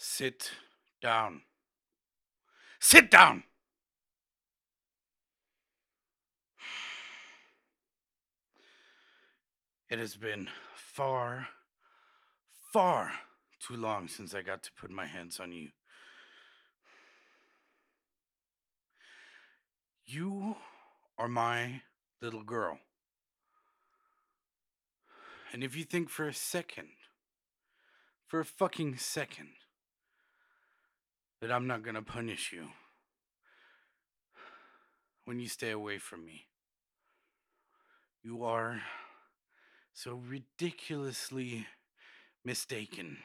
Sit down. Sit down! It has been far, far too long since I got to put my hands on you. You are my little girl. And if you think for a second, for a fucking second, that I'm not gonna punish you when you stay away from me, you are so ridiculously mistaken.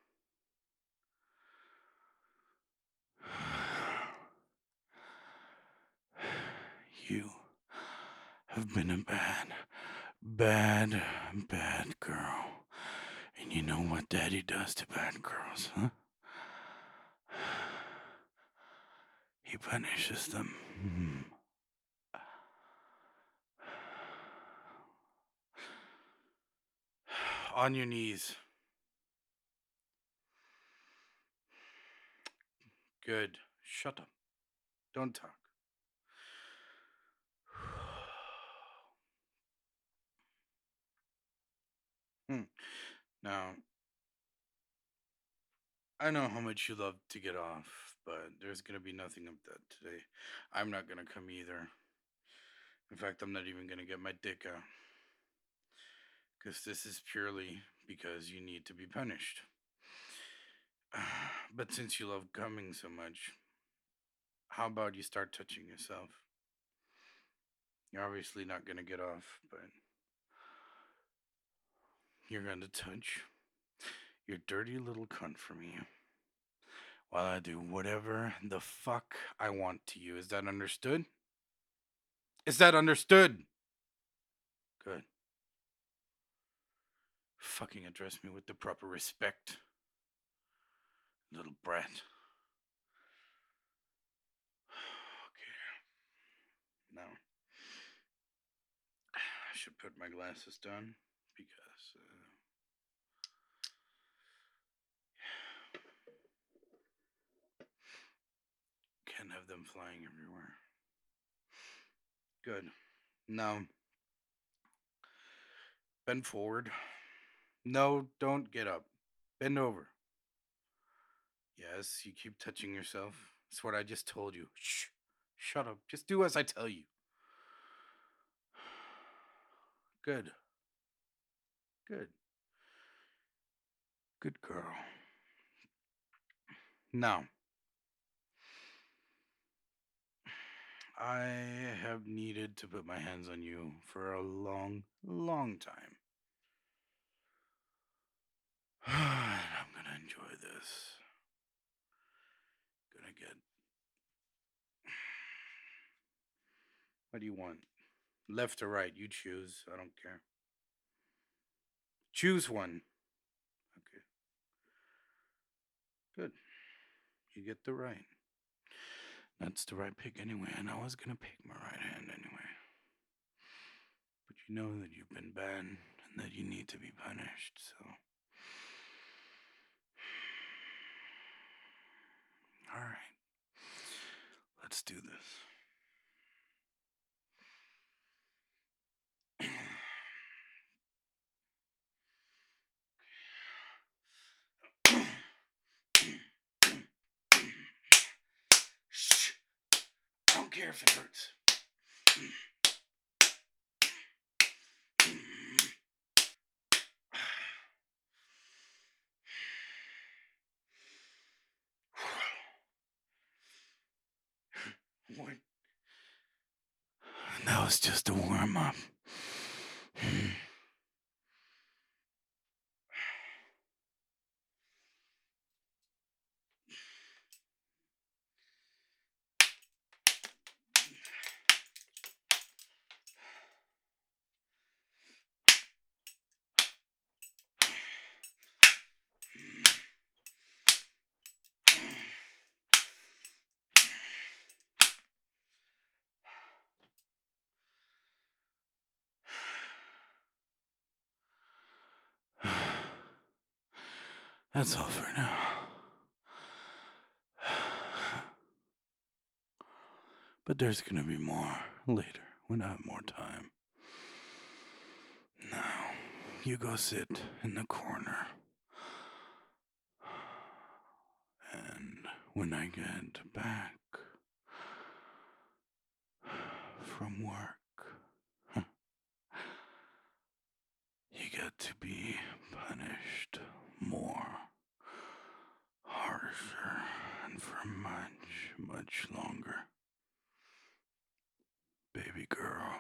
You have been a bad, bad girl. And you know what daddy does to bad girls, huh? He punishes them. On your knees. Good. Shut up. Don't talk. Now, I know how much you love to get off, but there's gonna be nothing of that today. I'm not gonna come either. In fact, I'm not even gonna get my dick out. Because this is purely because you need to be punished. But since you love coming so much, how about you start touching yourself? You're obviously not gonna get off, but you're gonna touch your dirty little cunt for me while I do whatever the fuck I want to you. Is that understood? Is that understood? Good. Fucking address me with the proper respect, little brat. Okay. Now, I should put my glasses down because can't have them flying everywhere. Good. Now, bend forward. No, don't get up. Bend over. Yes, you keep touching yourself. That's what I just told you. Shh. Shut up. Just do as I tell you. Good. Good. Good girl. Now, I have needed to put my hands on you for a long, long time. And I'm gonna enjoy this. Gonna get. What do you want? Left or right? You choose. I don't care. Choose one. Okay. Good. You get the right. That's the right pick anyway, and I was gonna pick my right hand anyway. But you know that you've been bad and that you need to be punished, so. Alright. Let's do this. Shh. I don't care if it hurts. What? That was just a warm up. That's all for now. But there's gonna be more later when I have more time. Now, you go sit in the corner. And when I get back from work, you get to be punished more, harsher, and for much, much longer. Baby girl,